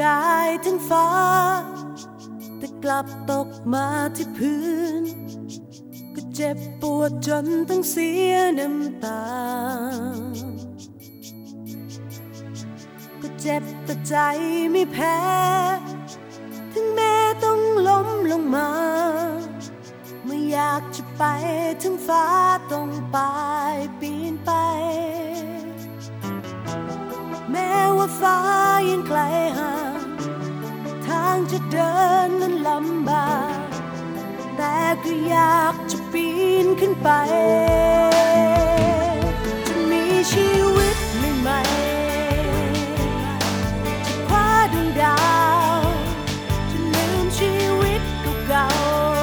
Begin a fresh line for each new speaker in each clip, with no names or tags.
กายทั้งฟ้าแต่กลับตกมาที่พื้นก็เจ็บปวดจนต้องเสียน้ำตาก็เจ็บแต่ใจไม่แพ้ถึงแม้ต้องล้มลงมาไม่อยากจะไปถึงฟ้าต้องไปปีนไปแม้ว่าฟ้ายังไกลห่างทางจะเดินนั้นลำบากแต่ก็อยากจะปีนขึ้นไปจะมีชีวิตใหม่ๆจะคว้าดวงดาวจะลืมชีวิตเก่า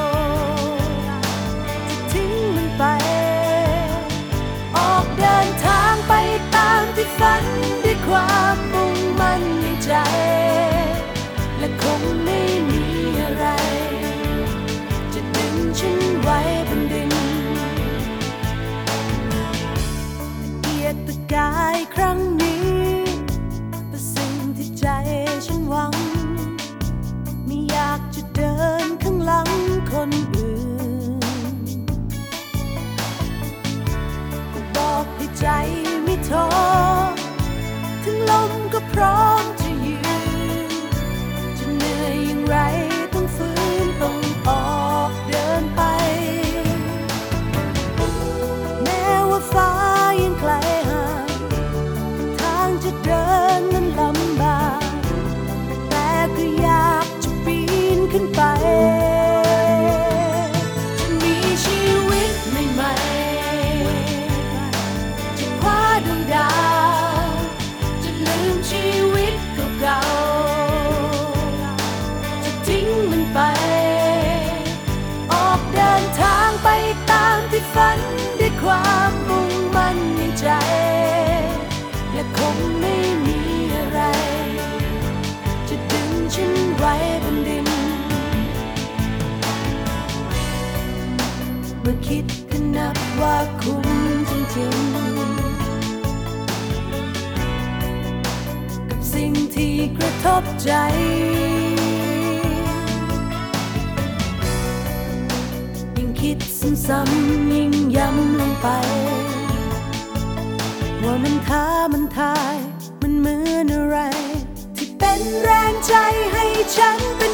ๆจะทิ้งมันไปออกเดินทางไปตามที่ฝันด้วยความมุ่งมั่นในใจและคงไม่มีอะไรจะดึงฉันไว้บนดินเกียรติกายครั้งนี้เป็นสิ่งที่ใจฉันหวังไม่อยากจะเดินข้างหลังคนอื่นก็บอกให้ใจไม่ท้อถึงลมก็พร้อมจะยืนจะเหนื่อยอย่างไรต้องฝืนต้องออกเดินไปแม้ว่าฟ้ายังไกลห่างทางจะเดินนั้นลำบากแต่ก็อยากจะปีนขึ้นไปจะมีชีวิตใหม่ๆจะคว้าดวงดาวจะลืมชีวิตเก่าๆจะทิ้งมันไปออกเดินทางไปตามที่ฝันด้วยความมุ่งมั่นในใจและคงไม่มีอะไรจะดึงฉันไว้บนดินเมื่อคิดก็นับว่าคุ้มจริงๆกับสิ่งที่กระทบใจยิ่งคิดซ้ำๆยิ่งย้ำลงไปว่ามันท้ามันทายมันเหมือนอะไรที่เป็นแรงใจให้ฉันไป